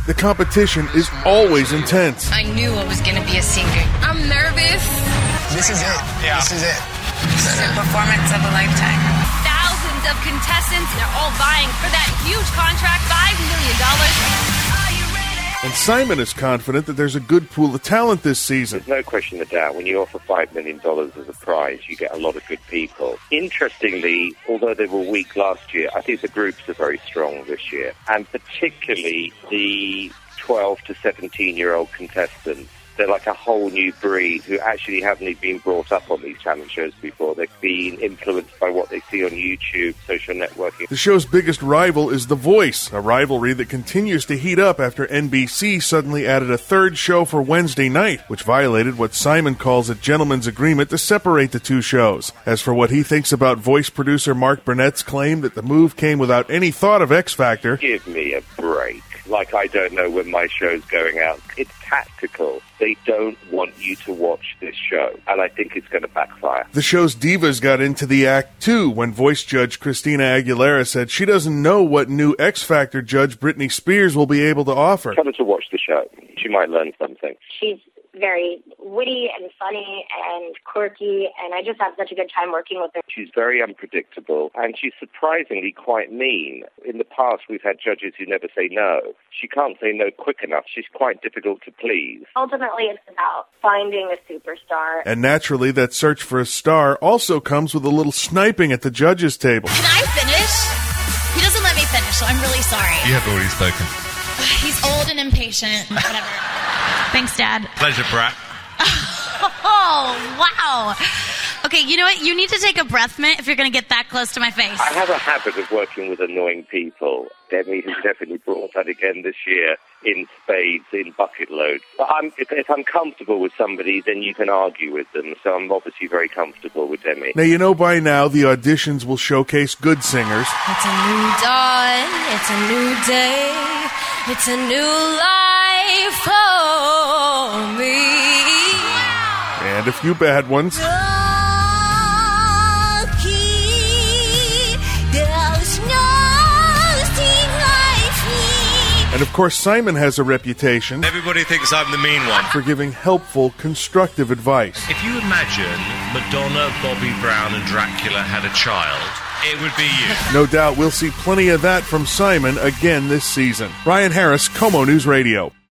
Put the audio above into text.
The competition is always intense. I knew I was going to be a singer. I'm nervous. This is it. Yeah. This is it. This is a performance of a lifetime. Thousands of contestants, they're all vying for that huge contract, $5 million. And Simon is confident that there's a good pool of talent this season. There's no question of doubt. When you offer $5 million as a prize, you get a lot of good people. Interestingly, although they were weak last year, I think the groups are very strong this year. And particularly the 12 to 17-year-old contestants. They're like a whole new breed who actually haven't been brought up on these talent shows before. They've been influenced by what they see on YouTube, social networking. The show's biggest rival is The Voice, a rivalry that continues to heat up after NBC suddenly added a third show for Wednesday night, which violated what Simon calls a gentleman's agreement to separate the two shows. As for what he thinks about Voice producer Mark Burnett's claim that the move came without any thought of X Factor. Give me a break. Like I don't know when my show's going out. It's tactical. They don't want you to watch this show, and I think it's going to backfire. The show's divas got into the act, too, when voice judge Christina Aguilera said she doesn't know what new X Factor judge Britney Spears will be able to offer. Tell her to watch the show. She might learn something. She's very witty and funny and quirky, and I just have such a good time working with her. She's very unpredictable, and she's surprisingly quite mean. In the past, we've had judges who never say no. She can't say no quick enough. She's quite difficult to please. Ultimately, it's about finding a superstar. And naturally, that search for a star also comes with a little sniping at the judges' table. Can I finish? He doesn't let me finish, so I'm really sorry. You have already spoken. He's old and impatient. Whatever. Thanks, Dad. Pleasure, Brat. Oh, wow. Okay, you know what? You need to take a breath mint if you're going to get that close to my face. I have a habit of working with annoying people. Demi has definitely brought that again this year in spades, in bucket loads. But if I'm comfortable with somebody, then you can argue with them. So I'm obviously very comfortable with Demi. Now, you know by now the auditions will showcase good singers. It's a new dawn, it's a new day, it's a new life for me. And a few bad ones. And of course, Simon has a reputation. Everybody thinks I'm the mean one. For giving helpful, constructive advice. If you imagine Madonna, Bobby Brown, and Dracula had a child, it would be you. No doubt we'll see plenty of that from Simon again this season. Ryan Harris, Como News Radio.